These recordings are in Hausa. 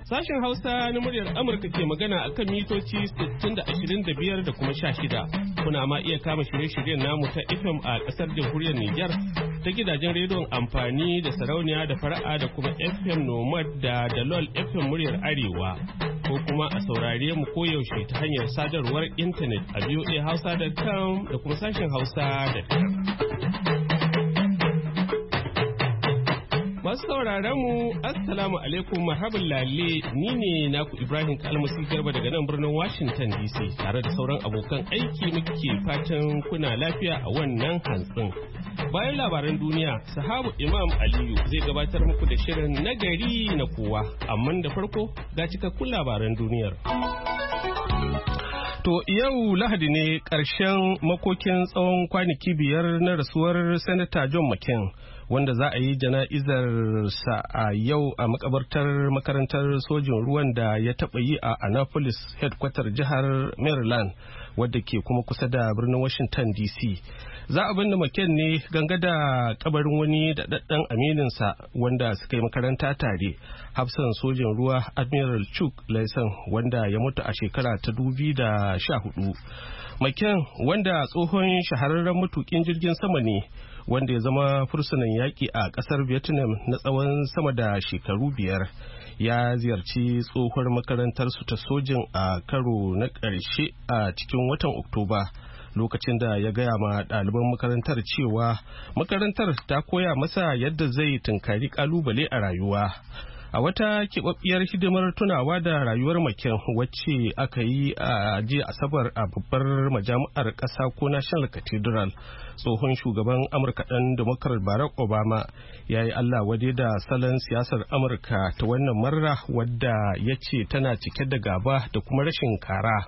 Sashen Hausa na muryar Amurka ke magana akan mitoci 60 da 25 da kuma 16. Kuna ma iya kama shirye-shiryen namu ta FM a ƙasar jamhuriyar Nijar ta gidajen rediyon amfani da sarauniya da fara'a da kuma FM Nomad da Dalol FM muryar Arewa. Ko kuma a saurare mu koyaushe ta hanyar sadarwar intanet a voahausa.com da kuma sashen hausa.com. Masu sauraron mu assalamu alaikum marhaban lalle, ni ne naku Ibrahim Kalmasi Garba daga nan birnin Washington DC tare da sauran abokan aiki muke fatan kuna lafiya a wannan hantsin. Bayan labaran duniya, sahabu Imam Aliyu zai gabatar muku da shirin nagari na kowa, amma da farko ga cikakkun labaran duniyar. To yau Lahadi ne ƙarshen makokin tsawon kwanaki 5 na rasuwar Sanata John McCain, wanda za a yi jana'izar sa a yau a makabartar makarantar sojin ruwan da ya taɓa yi a Annapolis, headquarter jihar Maryland, wadda ke kuma kusa da birnin Washington DC. Za a binne McCain ne ganga da kabarin wani daɗaɗɗen amininsa wanda suka yi makaranta tare, hafsan sojin ruwa Admiral Chuck Leeson, wanda ya mutu a shekara ta 2014. McCain, wanda tsohon shahararren matukin jirgin sama ne, wanda ya zama fursunan yaƙi a ƙasar Vietnam na tsawon sama da shekaru 5, ya ziyarci tsohuwar makarantarsu ta sojin a karo na ƙarshe a cikin watan Oktoba, lokacin da ya gaya ma ɗaliban makarantar cewa makarantar ta koya masa yadda zai tunkari ƙalubale a rayuwa. A wata keɓaɓɓiyar hidimar tunawa da rayuwar McCain wacce aka yi a jiya Asabar a babbar majami'ar ƙasa ko National Cathedral, tsohon shugaban Amurka ɗan Democrat Barack Obama ya yi Allah wade da salon siyasar Amurka ta wannan marra, wadda ya ce tana cike da gaba da kuma rashin kara.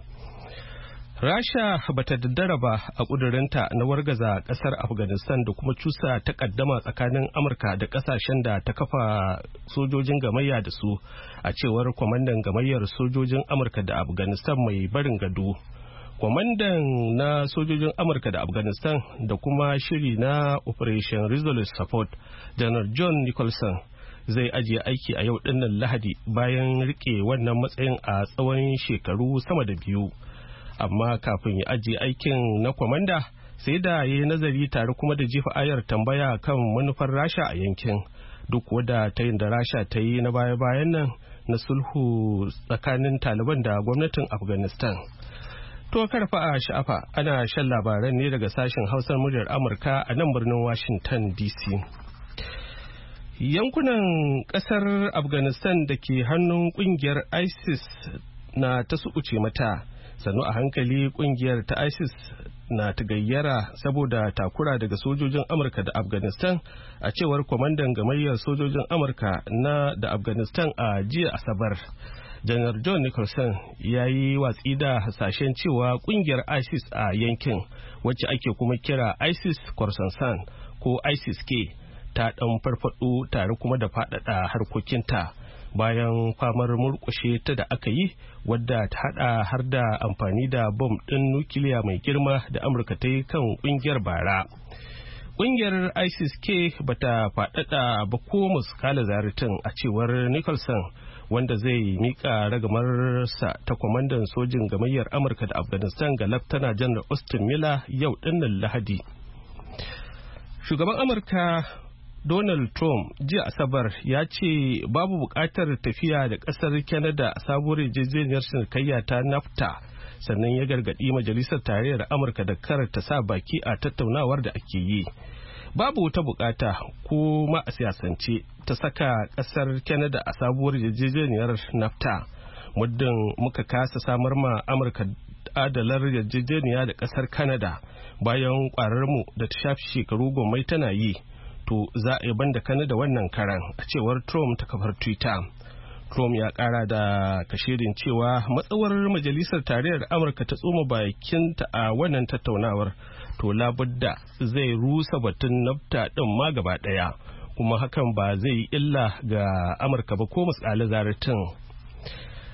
Rasha bata daddara ba a ƙudurinta na wargaza ƙasar Afghanistan da kuma cusa takaddama tsakanin Amurka da ƙasashen da ta kafa sojojin gamayya da su, a cewar kwamandan gamayyar sojojin Amurka da Afghanistan mai barin gado. Kwamandan na sojojin Amurka da Afghanistan da kuma shiri na Operation Resolute Support, Janar John Nicholson, zai ajiye aiki a yau dinnan Lahadi bayan rike wannan matsayin a tsawon shekaru sama da 2. Amma kafin ya ajiye aikin na kwamanda, sai da ya yi nazari tare kuma da jefa ayar tambaya kan manufar Rasha a yankin, duk wadda ta yin da Rasha ta yi na baya-bayan nan na sulhu tsakanin Taliban da gwamnatin Afghanistan. To karfa a sha'afa, ana shan labaran ne daga sashen Hausar muryar Amurka a nan birnin Washington DC. Yankunan kasar Afghanistan da ke hannun kungiyar ISIS na ta sukuce mata. Sannu a hankali kungiyar ta ISIS na ta gayyara saboda takura daga sojojin Amurka da Afghanistan, a cewar kwamandan gamayyar sojojin Amurka na da Afghanistan a jiya Asabar. Janar John Nicholson ya yi watsi da hasashen cewa kungiyar ISIS a yankin, wacce ake kuma kira ISIS Khorasan ko ISIS-K, ta ɗan farfaɗo tare kuma da faɗaɗa harkokinta bayan famar murƙushe ta da aka yi, wadda ta hada har da amfani da bom ɗin nukiliya mai girma da Amurka ta yi kan ƙungiyar bara. Ƙungiyar ISIS-K bata faɗaɗa ba ko muskala zaritin, a cewar Nicholson, wanda zai mika ragamarsa ta kwamandan sojin gamayyar Amurka da Afghanistan ga Laftana Janar Austin Miller yau dinnan Lahadi. Shugaban Amurka Donald Trump jiya Asabar ya ce babu buƙatar tafiya da ƙasar Canada a sabuwar yarjejeniyar cinikayya ta NAFTA, sannan ya gargaɗi Majalisar Tarayyar Amurka da kar ta sa baki a tattaunawar da ake yi. Babu wata buƙata ko ma a siyasance ta saka ƙasar Canada a sabuwar yarjejeniyar NAFTA, muddin muka kasa samar ma Amurka adalar yarjejeniya da ƙasar Canada bayan ƙwararmu da ta shafi shekaru gomai tana yi. To za a yi banda Canada wannan karan, a cewar Trump ta kafar Twitter. Trump ya kara da kashirin cewa matsawar Majalisar Tarayyar Amurka ta tsoma bakinta a wannan tattaunawar, to labudda zai rusa batun NAFTA din ma gaba daya, kuma hakan ba zai yi illa ga Amurka ba ko misali zaratin.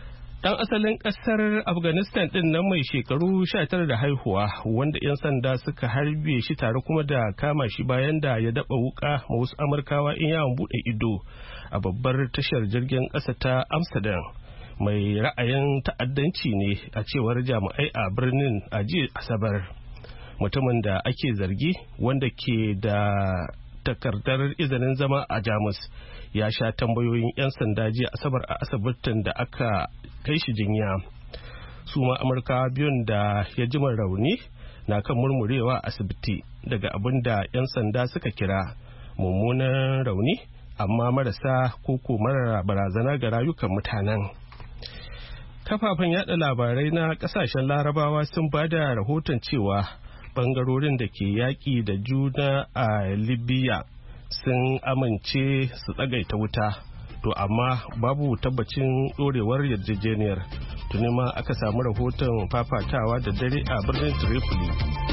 Dan asalin ƙasar Afghanistan ɗin nan mai shekaru 19 da haihuwa wanda 'yan sanda suka harbe shi tare kuma da kama shi bayan da ya daɓa wuƙa ma wasu Amurkawa in yawon buɗe ido a babbar tashar jirgin ƙasa ta Amsterdam. Mai ra'ayin ta'addanci ne a cewar jami'ai a birnin a jiya Asabar. Mutumin da ake zargi wanda ke da takardar izinin zama a Jamus ya sha tambayoyin 'yan sanda jiya Asabar a asibitin da aka kai shi jinya. Su ma Amurka biyun da ya ji rauni na kan murmurewa asibiti daga abin da 'yan sanda suka kira mummunan rauni amma marasa koko marar barazana ga rayukan mutanen. Kafafen yada labarai na kasashen larabawa sun ba da rahoton cewa bangarorin da ke yaƙi da juna a Libya sun amince su tsagaita wuta, to amma babu tabbacin ɗorewar yarjejeniyar. Tuni ma aka samu rahoton fafatawa da dare a birnin Tripoli.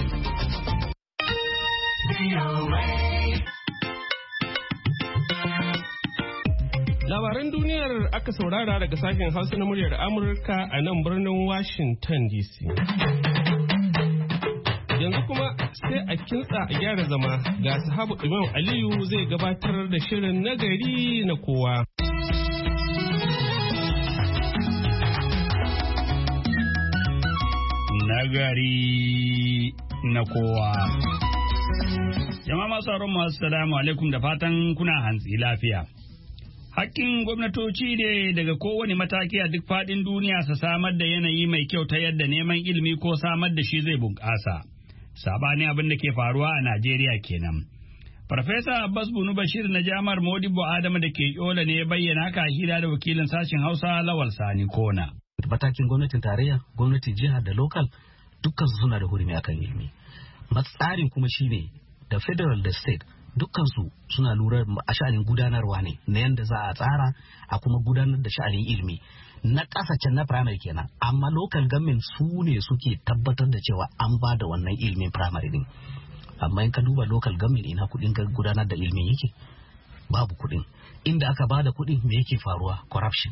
Labaran duniyar aka saurara daga sashen Hausa na muryar Amurka a nan birnin Washington DC. Yanzu kuma sai a kintsa a gyara zama ga sahabu Imam Aliyu zai gabatar da shirin nagari na kowa. Nagari na kowa. Jama'a masu assalamu alaikum da fatan kuna hantsi lafiya. Hakkin gwamnatoci ne daga kowane mataki a duk faɗin duniya su samar da yanayi mai kyau ta yadda neman ilimi ko samar da shi zai bunƙasa. Sabani abin da ke faruwa a Najeriya kenan. Farfesa Abbas Bunu Bashir na Jami'ar Modibo Adamu da ke Yola ne ya bayyana haka hira da wakilin sashen Hausa Lawal Sani Kona. Matakin gwamnatin tarayya, gwamnatin jiha da lokal dukkan suna da hurumi akan ilimi. Matsarin kuma shine da federal da state dukkansu suna lura a sha'anin gudanarwa ne na yadda za a tsara a kuma gudanar da sha'anin ilimi na ƙasashen na primary kenan, amma local government su ne suke tabbatar da cewa an ba da wannan ilimin primary din. Amma in ka duba local government ina kuɗin gudanar da ilimin yake babu kuɗin. Inda aka ba da kuɗin me yake faruwa? Corruption.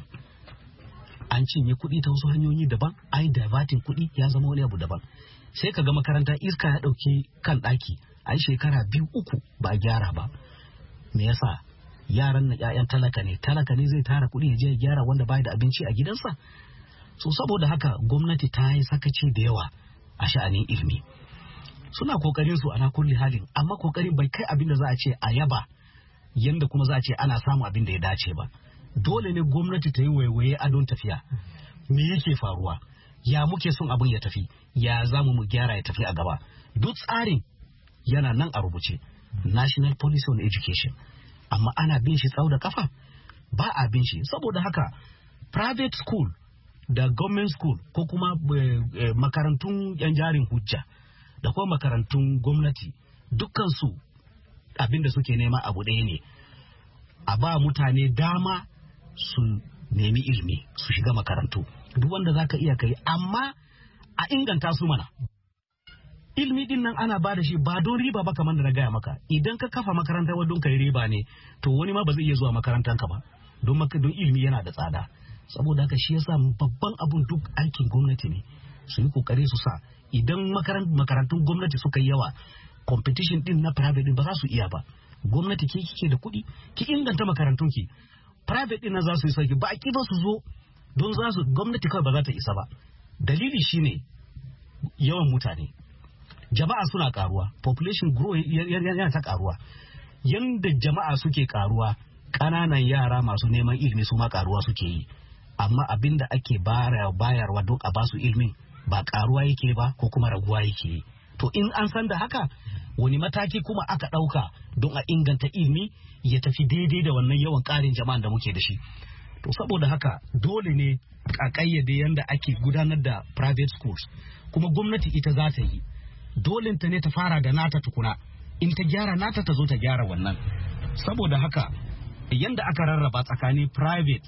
An cinye kuɗi ta wasu hanyoyi daban, ai diverting kuɗi ya zama wani abu daban. Sai ka ga makaranta iska ya ɗauke kan ɗaki ai shekara 2-3 ba gyara ba. Me yasa? Yaran na ƴaƴan talaka ne zai tara kuɗi ya je ya gyara wanda bai da abinci a gidansa. So saboda haka gwamnati ta yi sakaci da yawa a sha'anin ilimi. Suna kokarin su ana kulli halin, amma kokarin bai kai abin da za a ce a yaba yanda kuma za a ce ana samu abin da ya dace ba. Dole ne gwamnati ta yi waiwaye a don tafiya. Me yake faruwa? Ya muke son abin ya tafi? Ya zamu mu gyara ya tafi a gaba? Duk tsarin yana nan a rubuce. National Policy on Education. Amma ana bin shi tsau da kafa? Ba a bin shi. Saboda haka private school da government school ko kuma makarantun yan jarin hujja da kuma makarantun gwamnati dukkansu abinda suke nema abu ɗaya ne. A ba mutane dama su nemi ilimi su shiga makarantu. Duk wanda za ka iya kai, amma a inganta su mana. Ilimi din nan ana ba da shi ba don riba ba, kamar da na gaya maka. Idan ka kafa makaranta wadon ka yi riba ne, to wani ma ba zai iya zuwa makarantanka ba, don ilimi yana da tsada. Saboda haka shi yasa babban abun duk aikin gwamnati ne su yi kokari su sa. Idan makarantun gwamnati suka yi yawa, competition din na private din ba za su iya ba. Gwamnati ke kike da kuɗi, ki inganta makarantun ki. Private din na za su yi sauki, ba ki ba su zo don gwamnati kawai ba za ta isa ba. Dalili shine yawan mutane. Jama'a suna karuwa, population grow yana ta karuwa. Yanda jama'a suke karuwa, ƙananan yara masu neman ilimi su ma karuwa suke yi. Amma abinda ake bayarwa don a basu ilimin ba karuwa yake ba ko kuma raguwa yake yi. To in an san da haka, wani mataki kuma aka ɗauka don a inganta ilimi ya tafi daidai da wannan yawan ƙarin jama'an da muke da shi. To saboda haka dole ne a ƙayyade yanda ake gudanar da private schools, kuma gwamnati ita za ta yi. Dole ta ne ta fara da nata tukuna, in ta gyara nata ta zo ta gyara wannan. Saboda haka yanda aka rarraba tsakanin private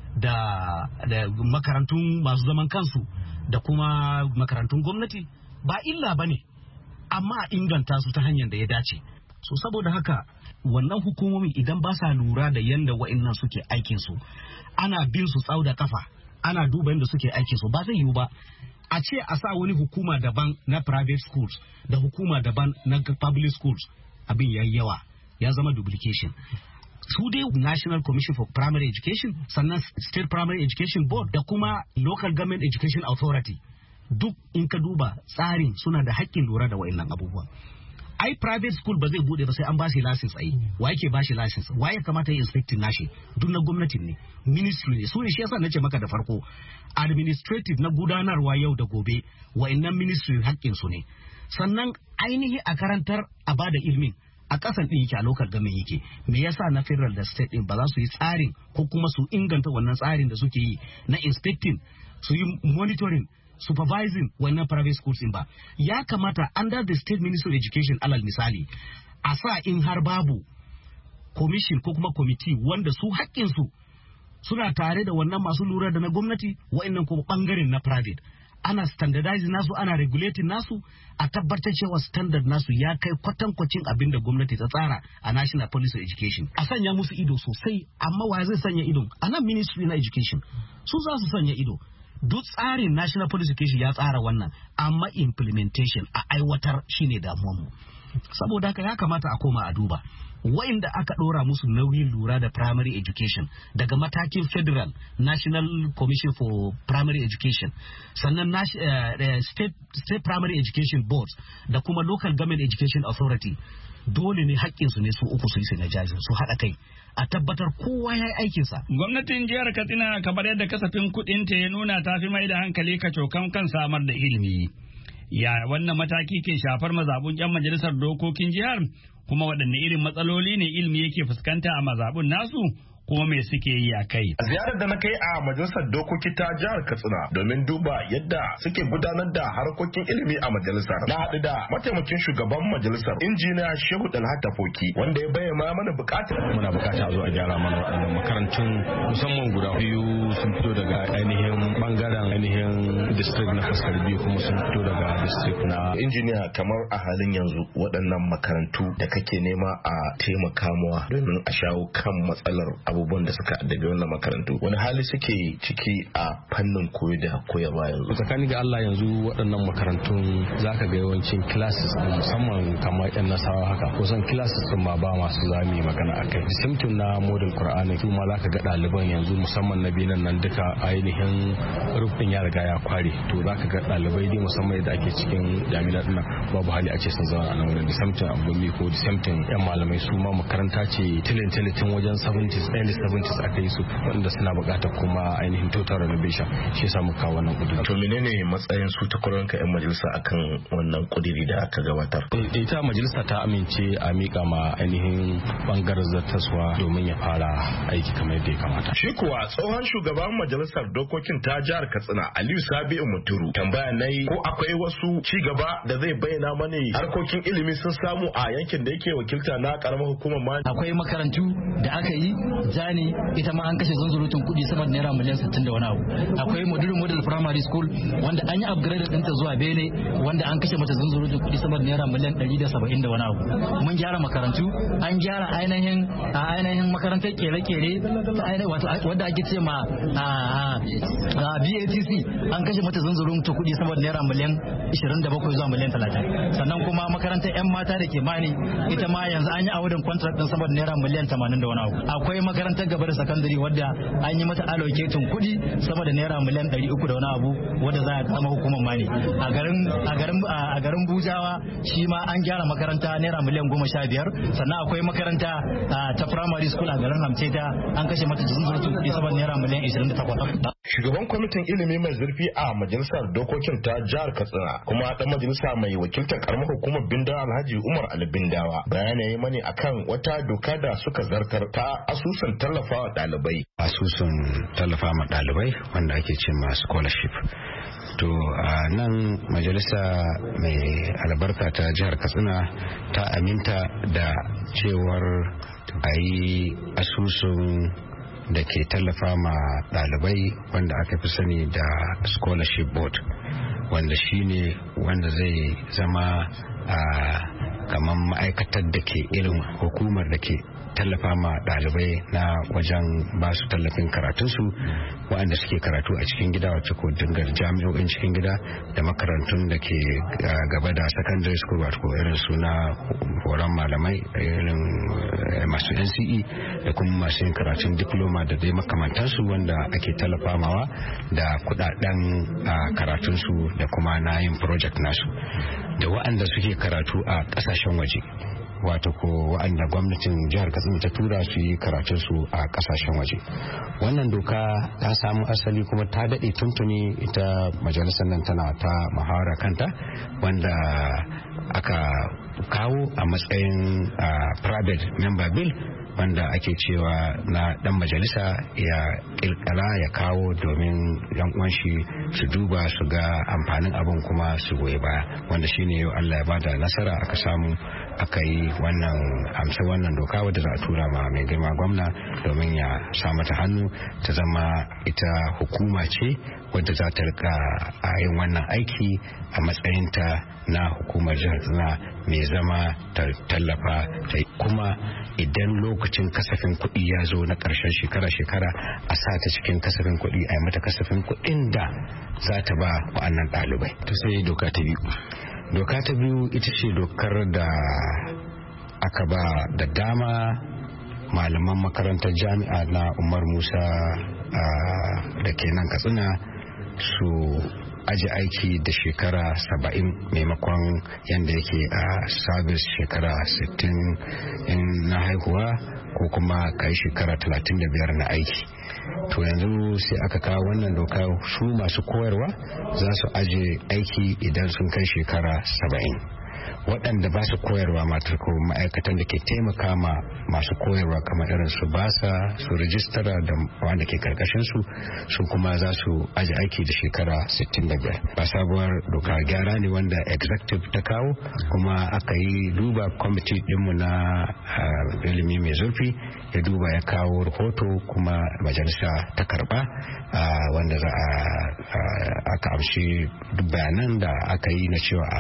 da makarantun masu zaman kansu da kuma makarantun gwamnati ba illa ba ne, amma a inganta su ta hanyar da ya dace. So saboda haka wannan hukumomi idan ba sa lura da yanda wa'annan suke aikin su, ana bin su tsau da kafa, ana duba yadda suke aiki su ba zai yiwu ba. A ce a sa wani hukuma daban na private schools da hukuma daban na public schools, abin yayi yawa, ya zama duplication. Su dai National Commission for Primary Education, sannan State Primary Education Board da kuma Local Government Education Authority, duk in ka duba tsarin suna da haƙƙin lura da wa'annan abubuwa. Ai private school ba zai bude ba sai an ba shi license ai. Wa yake ba shi license? Wa ya kamata ya inspecting nashi? Duk na gwamnatin ne, ministry ne. Su ne shi yasa nace maka da farko, administrative na gudanarwa yau da gobe, wa'annan ministry haƙƙin su ne. Sannan ainihi a karantar a bada ilimin a ƙasan ɗin yake, a local government yake. Me yasa na federal da state ɗin ba za su yi tsarin ko kuma su inganta wannan tsarin da suke yi na inspecting, su yi monitoring, supervising wannan private schools in ba? Ya kamata under the state ministry of education, alal misali, a sa in har babu commission ko kuma committee wanda su haƙƙinsu suna tare da wannan masu lura da na gwamnati, wa'annan kuma ɓangaren na private, ana standardizing nasu, ana regulating nasu, a tabbatar cewa standard nasu ya kai kwatankwacin abin da gwamnati ta tsara a National Policy of Education. A sanya musu ido sosai, amma wa zai sanya ido? A nan ministry na education su za su sanya ido. Duk tsarin National Policy Education ya tsara wannan, amma implementation a aiwatar shine damuwanmu. Saboda haka ya kamata a koma a duba wa'inda aka ɗora musu nauyin lura da primary education daga matakin federal National Commission for Primary Education, sannan state primary education boards da kuma local government education authority, dole ne haƙƙinsu ne su uku su yi synergizing, su haɗa kai a tabbatar kowa ya yi aikinsa. Gwamnatin jihar Katsina, kamar yadda kasafin kuɗinta ya nuna, ta fi mai da hankali kacokan kan samar da ilimi. Ya wannan mataki ke shafar mazaɓun 'yan majalisar dokokin jihar, kuma waɗanne irin matsaloli ne ilimi yake fuskanta a mazaɓun nasu, kuma me suke yi a kai? A ziyarar da na kai a majalisar dokoki ta jihar Katsina domin duba yadda suke gudanar da harkokin ilimi a majalisar, na haɗu da mataimakin shugaban majalisar, injiniya Shehu Dalhata Foki, wanda ya bayyana mana buƙatar. Muna buƙata a zo a gyara mana waɗannan makarantun, musamman guda biyu sun fito daga ainihin bangaren ainihin district na Faskar, biyu kuma sun fito daga district na. Injiniya, kamar a halin yanzu waɗannan makarantu da kake nema a taimaka mawa domin a shawo kan matsalar abubuwan da suka addabi wannan makarantu, wani hali suke ciki a fannin koyo da koyarwa yanzu? Tsakani ga Allah, yanzu waɗannan makarantun zaka ga yawancin classes musamman kamar yan Nasarawa haka, kusan classes din ma ba masu zami magana akai. Simtin na model Qur'ani su ma zaka ga ɗaliban yanzu musamman na binan nan duka ainihin rufin ya riga ya kware, to zaka ga ɗalibai dai musamman yadda ake cikin jami'a din babu hali a ce sun zauna a nan wurin. Simtin abumi ko simtin yan malamai su ma makaranta ce tilin wajen 70s aka yi su, wanda suna buƙatar kuma ainihin total renovation. Shi yasa muka kawo wannan kudiri. To menene matsayin su takwarorinka yan majalisa akan wannan kudiri da aka gabatar? Ita majalisa ta amince a mika ma ainihin bangaren zartaswa domin ya fara aiki kamar yadda ya kamata. Shi kuwa tsohon shugaban majalisar dokokin ta jihar Katsina, Aliyu Sabi'u Muturu, tambaya nayi ko akwai wasu ci gaba da zai bayyana mani harkokin ilimi sun samu a yankin da yake wakilta na karamar hukumar ma. Akwai makarantu da aka yi jani, ita ma an kashe zunzurutun kuɗi sama da naira miliyan 60 da wani abu. Akwai model primary school wanda an yi upgrade ɗinta zuwa bene, wanda an kashe mata zunzurutun kuɗi sama da naira miliyan 170 da wani abu. Mun gyara makarantu, an gyara ainihin makarantar kere-kere wadda ake ce ma BATC, an kashe mata zunzurutun kuɗi sama da naira miliyan 27 zuwa miliyan 30. Sannan kuma makarantar 'yan mata da ke mani, ita ma yanzu an yi awardin contract ɗin sama da naira miliyan 80 da wani abu. Akwai makarantar gaba da sakandare wadda an yi mata allocating kuɗi sama da naira miliyan 300 da wani abu, wadda za a kama hukumar mani. A garin Bujawa shi ma an gyara makaranta naira miliyan 15. Sannan akwai makaranta ta primary school a garin Hamceta, an kashe mata zunzurutun kuɗi sama da naira miliyan 28. Shugaban kwamitin ilimi mai zurfi a majalisar dokokin ta jihar Katsina kuma dan majalisa mai wakiltar karamar hukumar Bindawa, Alhaji Umar Ali Bindawa, bayani mani akan wata doka da suka zartar ta asusun tallafawa ɗalibai. Asusun tallafa ma ɗalibai wanda ake ce ma scholarship. To a nan majalisa mai albarka ta jihar Katsina ta aminta da cewar a yi asusun da ke tallafa ma ɗalibai wanda aka fi sani da scholarship board, wanda shine wanda zai zama kamar ma'aikatar da ke irin hukumar da ke tallafa ma ɗalibai na wajen ba su tallafin karatunsu waɗanda suke karatu a cikin gida wacce ko dingar jami'o'in cikin gida da makarantun da ke gaba da secondary school wato irin suna horon malamai irin masu NCE da kuma masu yin karatun diploma da dai makamantansu wanda ake tallafa mawa da kudaden karatunsu da kuma na yin project nasu da waɗanda suke karatu a ƙasashen waje wato ko waɗanda gwamnatin jihar Katsina ta tura su yi karatunsu a ƙasashen waje. Wannan doka ta samu asali kuma ta daɗe tuntuni ita majalisar nan tana ta muhawara kanta wanda aka kawo a matsayin private member bill wanda ake cewa na dan majalisa ya kirkira ya kawo domin yan uwan shi su duba su ga amfanin abin kuma su goyi baya wanda shine yau Allah ya bada nasara aka samu aka yi wannan doka wadda za a tura ma mai girma gwamna domin ya sa mata hannu ta zama ita hukuma ce wadda za ta rika a yin wannan aiki a matsayinta na hukumar jihar Katsina mai zama ta tallafa ta kuma idan lokacin kasafin kuɗi ya zo na ƙarshen shekara a sa ta cikin kasafin kuɗi a yi mata kasafin kuɗin da za ta ba wa'annan ɗalibai. To sai doka ta biyu ita ce dokar da aka ba da dama malaman makarantar jami'a na Umar Musa da ke nan Katsina su aji aiki da shekara 70 maimakon yadda yake a sabis shekara 60 in na haihuwa ko kuma kai shekara 35 na aiki. To yanzu sai aka kawo wannan doka su masu koyarwa za su aje aiki idan sun kai shekara 70. waɗanda ba su koyarwa matar ko ma'aikatan da ke taimaka ma masu koyarwa kamar irin su basa su rijistara da wanda ke karkashin su kuma za su aji aiki da shekara 65 ba sabuwar doka gyara ne wanda executive ta kawo kuma aka yi duba kwamiti dinmu na ilimi mai zurfi ya duba ya kawo rahoto kuma majalisa ta karba wanda za a aka amshi duk bayanan da aka yi na cewa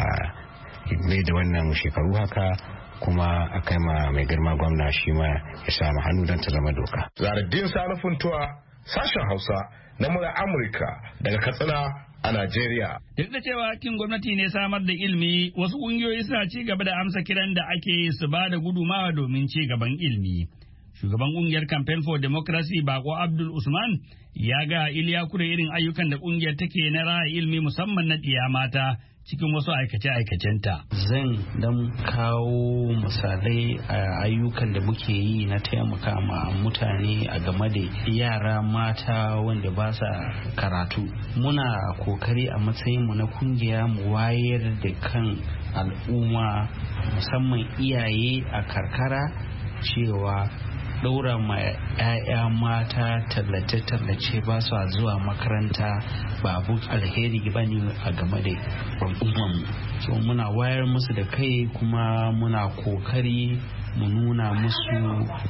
mai da wannan shekaru haka kuma a kai ma mai girma gwamna shi ma ya samu hannu don ta zama doka. Zaradin Salifuntuwa, sashen Hausa na murar Amurka daga Katsina a Najeriya. Duk da cewa kin gwamnati ne samar da ilimi, wasu ƙungiyoyi suna ci gaba da amsa kiran da ake su ba da gudumawa domin ci gaban ilimi. Shugaban ƙungiyar Campaign for Democracy Bako Abdul Usman ya ga Iliya Kure irin ayyukan da ƙungiyar take na raya ilimi musamman na ɗiya mata cikin wasu aikace-aikacenta. Zan dan kawo misalai a ayyukan da muke yi na taimaka ma mutane a game da yara mata wanda ba sa karatu. Muna kokari a matsayinmu na kungiya mu wayar da kan al'umma musamman iyaye a karkara cewa ɗaura ma 'ya'ya mata tallace-tallace ba su zuwa makaranta ba abu alheri ba ne a game da al'ummanmu. So muna wayar musu da kai kuma muna kokari mu nuna musu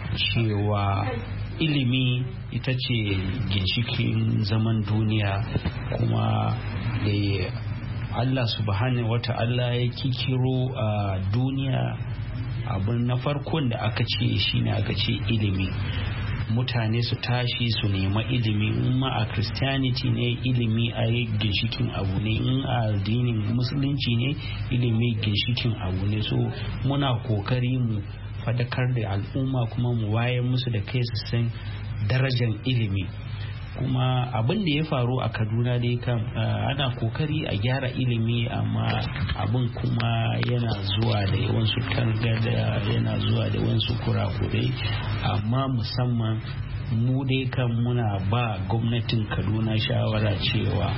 cewa ilimi ita ce ginshikin zaman duniya kuma da Allah subhanahu wa ta'ala ya kikiro a duniya abin na farkon da aka ce shine aka ce ilimi. Mutane su tashi su nema ilimi, in ma a Christianity ne ilimi a ginshikin abu ne, in a addinin musulunci ne ilimi ginshikin abu ne. So muna kokari mu fadakar da al'umma kuma mu wayar musu da kai su san darajar ilimi. Kuma abin da ya faru a Kaduna dai kan ana kokari a gyara ilimi amma abin kuma yana zuwa da yawansu targada, yana zuwa da yawansu kurakurai, amma musamman mu dai kan muna ba gwamnatin Kaduna shawara cewa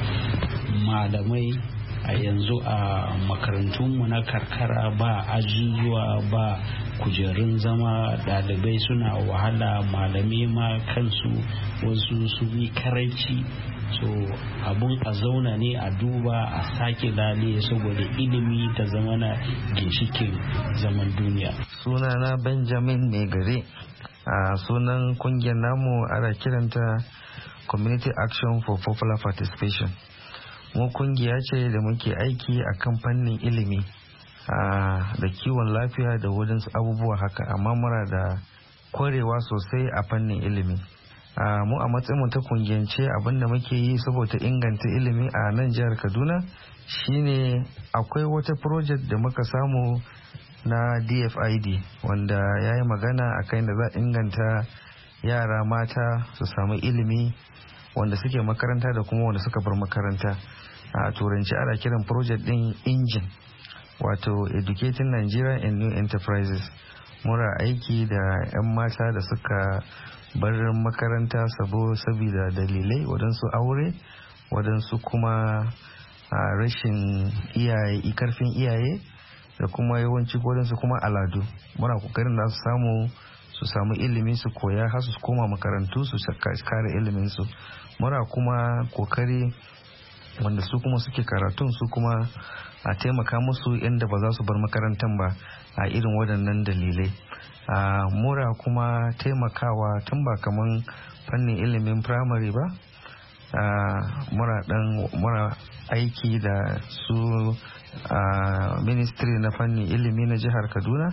malamai a yanzu a makarantunmu na karkara ba ajujuwa ba kujerun zama, ɗalibai suna wahala, malamai ma kansu wasu su yi karanci. So abun a zauna ne a duba a sake lale saboda ilimi ta zama na ginshikin zaman duniya. Sunana Benjamin Megare, a sunan kungiyar namu ana kiranta Community Action for Popular Participation. Mu kungiya ce da muke aiki a kan fannin ilimi da kiwon lafiya da wurin abubuwa haka, amma muna da kwarewa sosai a fannin ilimi. Mu a matsayin ta kungiyance abinda muke yi saboda inganta ilimi a nan jihar Kaduna shine akwai wata project da muka samu na DFID wanda ya yi magana a kan da za a inganta yara mata su samu ilimi wanda suke makaranta da kuma wanda suka bar makaranta. A turanci ana kiran project din engine, wato Educating Nigeria in New Enterprises. Mura aiki da 'yan mata da suka bar makaranta saboda dalilai, waɗansu aure, waɗansu kuma rashin karfin iyaye da kuma yawanci waɗansu kuma al'adu. Muna kokarin da su samu ilimi su koya har su koma makarantu su kare iliminsu. Muna kuma kokari wanda su kuma suke karatun su kuma a taimaka musu inda ba za su bar makarantar ba a irin waɗannan dalilai. Mura kuma taimakawa tun ba kaman fannin ilimin firamare ba. Mura aiki da su ministry na fannin ilimi na jihar Kaduna.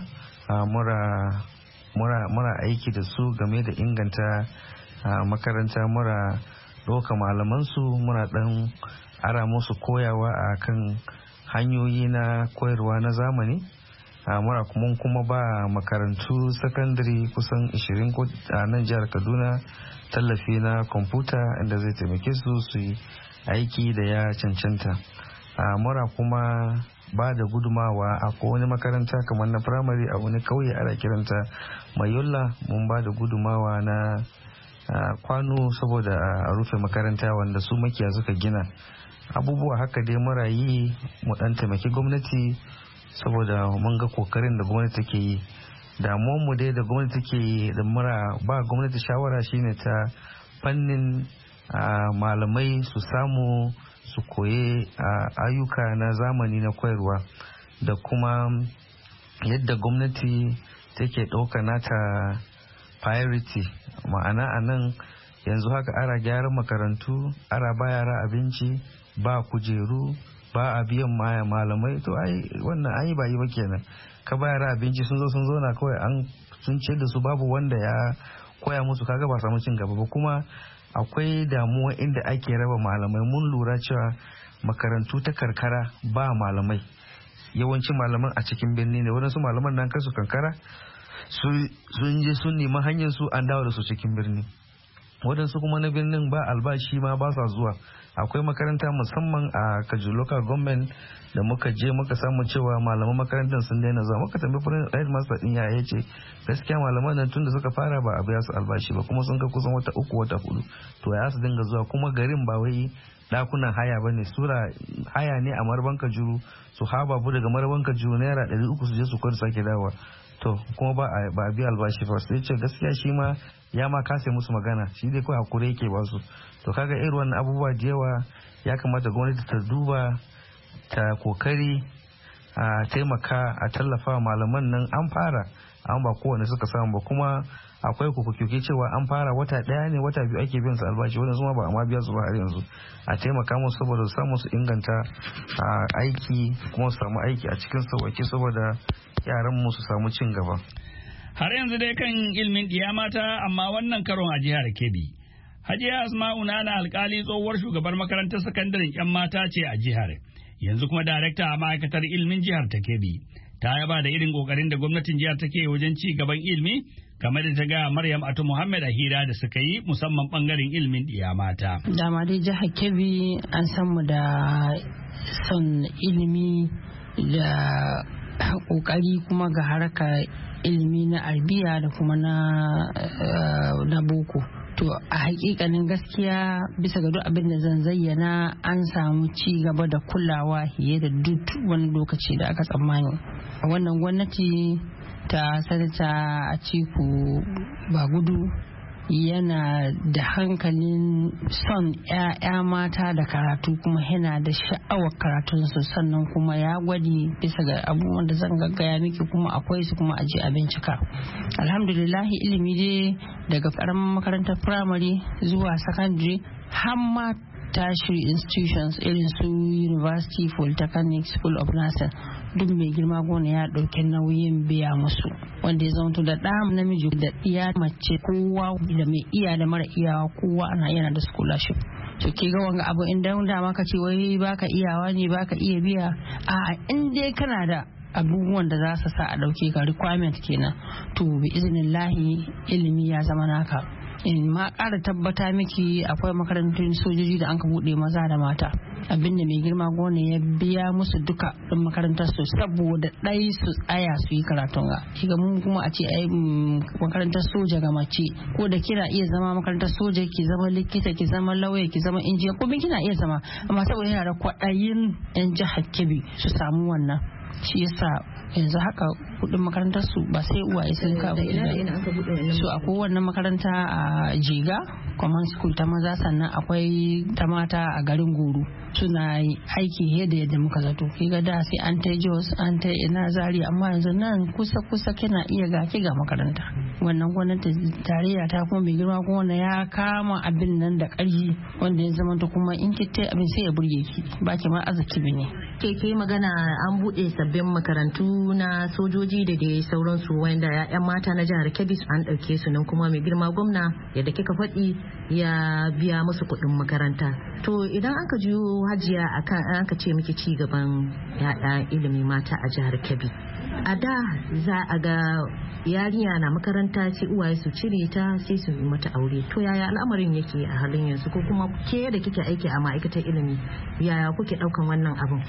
Mura aiki da su game da inganta makaranta. Mura ɗauka malamansu muna ɗan ara musu koyawa a kan hanyoyi na koyarwa na zamani. Mura kuma ba makarantu sakandare kusan 20 a nan jihar Kaduna tallafi na kwamfuta inda zai taimake su yi aiki da ya cancanta. Mura kuma ba da gudumawa a wani makaranta kamar na firamare a wani kauye ana kiranta Mayolla. Mun ba da gudumawa na kwano saboda a rufe makaranta wanda su makiya suka gina. Abubuwa haka dai mura yi mu dan taimaki gwamnati saboda mun ga kokarin da gwamnati take yi. Damuwar mu dai da gwamnati take yi da mura ba gwamnati shawara shine ta fannin malamai su samu su koye ayyuka na zamani na koyarwa da kuma yadda gwamnati take ɗauka nata priority. Ma'ana a nan yanzu haka ana gyaran makarantu, ana ba yara abinci, ba kujeru, ba a biyan malamai. To wannan an yi ba yi ba kenan. Ka ba yara abinci sun zauna kawai sun ce da su babu wanda ya koya musu, kaga ba samu cin gaba ba. Kuma akwai damuwa inda ake raba malamai. Mun lura cewa makarantu ta karkara ba malamai, yawancin malaman a cikin birni ne. Wadansu malaman nan kasu kankara sun je sun nemi hanyar su an dawo da su cikin birni. Wadansu kuma na birnin ba albashi ma ba sa zuwa. Akwai makaranta musamman a Kaju local government da muka je muka samu cewa malaman makarantar sun daina zuwa. Muka tambayi headmaster din ya ce gaskiya malaman nan tun da suka fara ba a biya su albashi ba, kuma sun ga kusan wata 3 wata 4 to ya su dinga zuwa. Kuma garin ba wai dakunan haya bane, sura haya ne a Marban Kajuru, su babu daga Marban Kajuru naira 300 su je su kwar sake dawa. To kuma ba a biya albashi ba. Sai ce gaskiya shi ma ya ma kase musu magana, shi dai kawai hakuri yake ba su. To kaga irin wannan abubuwa da yawa ya kamata gwamnati ta duba, ta kokari a taimaka a tallafa malaman nan. An fara an ba kowane suka samu ba, kuma akwai kukuki cewa an fara wata 1 ne wata 2 ake biyan su albashi, wanda zuma ba a ma biya su ba har yanzu. A taimaka musu saboda su samu su inganta aiki, kuma su samu aiki a cikin sauƙi saboda yaran mu su samu cin gaba. Har yanzu dai kan ilmin mata, amma wannan karon a jihar Kebbi. Hajiya Asma'u Nana alkali tsohuwar shugabar makarantar sakandaren 'yan mata ce a jihar, yanzu kuma darekta a ma'aikatar ilmin jihar ta Kebbi. Ta yaba da irin kokarin da gwamnatin jihar take wajen ci gaban ilmi, kamar da ta ga Maryam Atu Muhammad a hira da suka yi musamman bangaren ilmin mata. Dama dai jihar Kebbi an san mu da son ilimi da kokari kuma ga harkar ilimi na arabiya da kuma na boko. To a hakikanin gaskiya bisa ga duk abin da zan zayyana an samu ci gaba da kulawa fiye da duk wani lokaci da aka tsammani. A wannan gwamnati ta sanata Atiku Bagudu yana da hankalin son 'ya'ya mata da karatu, kuma yana da sha'awar karatunsu, sannan kuma ya gwadi bisa ga abubuwan da zan gaggaya miki, kuma akwai su kuma aje a bincika. Alhamdulillahi ilimi dai daga karamin makarantar firamare zuwa secondary har ma tertiary institutions irin su University Polytechnic School of Nursing duk mai girma gona ya ɗauki nauyin biya musu, wanda ya zama da ɗa namiji da iya mace kowa da mai iya da mara iyawa kowa ana yana da scholarship. To ke ga wanga abu in dan da maka ce wai baka iyawa ne baka iya biya, a in dai kana da abubuwan da za su sa a ɗauke ka requirement kenan, to bi iznillahi ilimi ya zama naka. In ma ƙara tabbata miki akwai makarantun sojoji da an ka buɗe maza da mata, abinda mai girma gona ya biya musu duka ɗin makarantar su saboda ɗai su tsaya su yi karatun ga kiga mun kuma a ce ai makarantar soja ga mace ko da kina iya zama makarantar soja ki zama likita ki zama lauya ki zama injiniya ko kina iya zama, amma saboda yana da kwaɗayin yan jihar Kebbi su samu wannan shi yasa yanzu haka kudin makarantar su ba sai uwaye sun kawo su akwai wannan makaranta a Jiga common school ta maza, sannan akwai ta mata a garin Guru suna aiki yadda muka zato. Kiga da sai an ta Jos an ta ina Zari, amma yanzu nan kusa kina iya ga makaranta. Wannan gwamnati tarayya ta kuma mai girma kuma ya kama abin nan da ƙarfi wanda ya zama kuma in kitta abin sai ya burge ki ba ki ma arziki ne. Ke magana an buɗe sabbin makarantu na sojoji da dai sauransu wanda ya'yan mata na jihar Kebbi an ɗauke su nan kuma mai girma gwamna yadda kika faɗi ya biya musu kuɗin makaranta. To idan aka juyo hajiya akan aka ce miki ci gaban ya'ya ilimi mata a jihar Kebbi, a da za a ga yarinya na makaranta sai uwaye su cire ta sai su yi mata aure. To yaya al'amarin yake a halin yanzu, ko kuma ke da kike aiki a ma'aikatar ilimi yaya kuke ɗaukan wannan abin?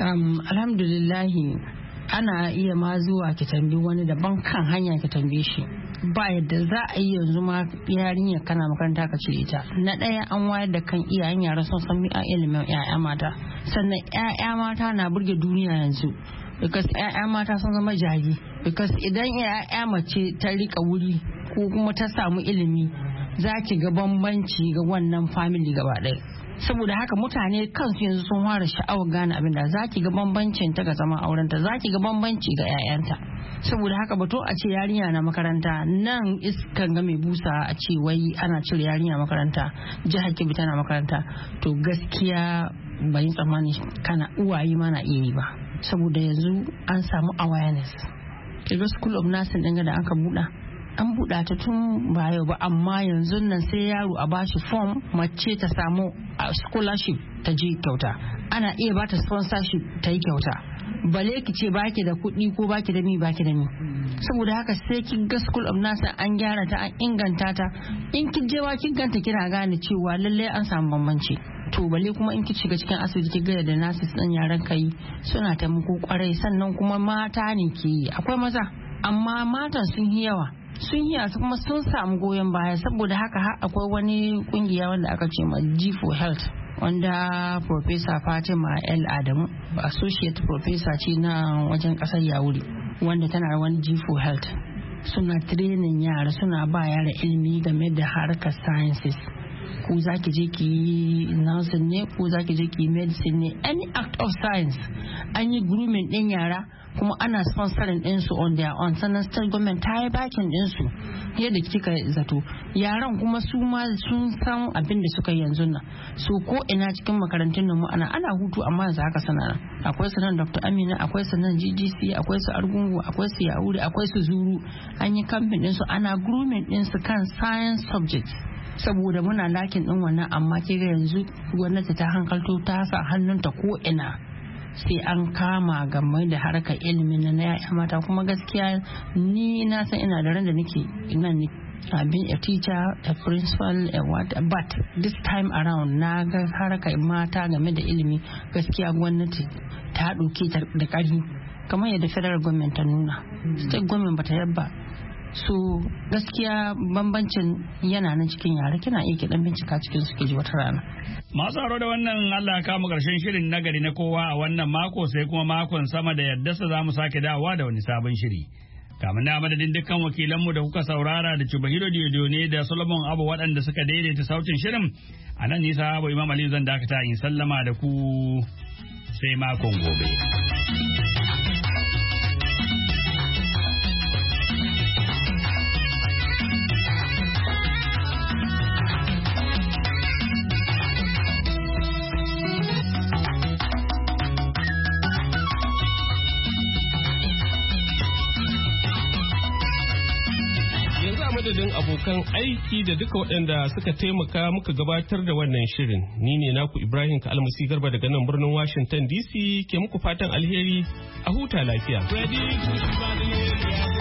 Alhamdulillahi ana iya ma zuwa ki tambi wani daban kan hanya ki tambaye shi, ba yadda za a yi yanzu ma yarinya kana makaranta ka ce ita. Na ɗaya an wayar da kan iyayen yara sun san ilimin 'ya'ya mata, sannan 'ya'ya mata na burge duniya yanzu because 'ya'ya mata sun zama jari, because idan 'ya'ya mace ta rika wuri ko kuma ta samu ilimi za ki ga bambanci ga wannan family gaba ɗaya. Saboda haka mutane kansu yanzu sun fara sha'awar gane abin da za ki ga bambancin ta ga zaman aurenta, za ki ga bambanci ga 'ya'yanta. Saboda haka bato a ce yarinya na makaranta nan iskan ga mai busa a ce wai ana cire yarinya makaranta jihar Kebbi tana makaranta, to gaskiya bai tsammani kana uwaye ma na iya yi ba, saboda yanzu an samu awareness. Kiga school of nursing ɗin da aka buɗa an buɗa ta tun ba yau ba, amma yanzu nan sai yaro a bashi form mace ta samu scholarship ta je kyauta, ana iya bata sponsorship ta yi kyauta, bale ki ce baki da kuɗi ko baki da mi. Saboda haka sai kin ga school of nursing an gyara ta an inganta ta, in kin je wa kin ganta kina gane cewa lallai an samu bambanci. To bale kuma in ki shiga cikin asibiti ki ga da nurses ɗin yaran kai suna taimako kwarai, sannan kuma mata ne ke yi, akwai maza amma matan sun yi yawa kuma sun samu goyon baya. Saboda haka har akwai wani kungiya wanda aka ce ma G4 Health wanda Professor Fatima L. Adamu associate professor ce na wajen kasar Yawuri, wanda tana da wani G4 Health, suna training yara, suna ba yara ilimi game da harkar sciences. Ko za ki je ki yi nursing ne, ko za ki je ki yi medicine ne, any act of science an yi grooming din yara kuma ana sponsoring ɗinsu on their own, sannan state government ta yi bakin ɗinsu yadda kika zato. Yaran kuma su ma sun san abin da suka yanzu nan, so ko ina cikin makarantun nan mu ana hutu, amma yanzu haka sana akwai sanan Dr. Amina, akwai sanan GGC, akwai su Argungu, akwai su Yauri, akwai su Zuru, an yi camping ɗinsu ana grooming ɗinsu kan science subjects. Saboda muna lakin din wannan, amma ke ga yanzu gwamnati ta hankalto ta sa hannunta ko ina sai an kama game da harkar ilimin na yaya mata. Kuma gaskiya ni na san ina da ran da nake nan ne I've been a teacher, a principal, but this time around na ga harkar mata game da ilimi gaskiya gwamnati ta ɗauke ta da ƙarfi kamar yadda federal government ta nuna, state government bata yabba. So gaskiya bambancin yana nan cikin yare, kina iya ki dan bincika cikin su ke ji wata rana. Masu haro da wannan Allah ya kama karshen shirin nagari na kowa a wannan mako, sai kuma makon sama da yadda za mu sake dawowa da wani sabon shiri. Kamin na madadin dukkan wakilanmu da kuka saurara da Chubahiro Diodone da Solomon Abu waɗanda suka daidaita sautin shirin, a nan nisa Abu Imam Ali zan dakata in sallama da ku sai makon gobe. madadin abokan aiki da duka waɗanda suka taimaka muka gabatar da wannan shirin, ni ne naku Ibrahim Kalmasi Garba daga nan birnin Washington DC ke muku fatan alheri a huta lafiya.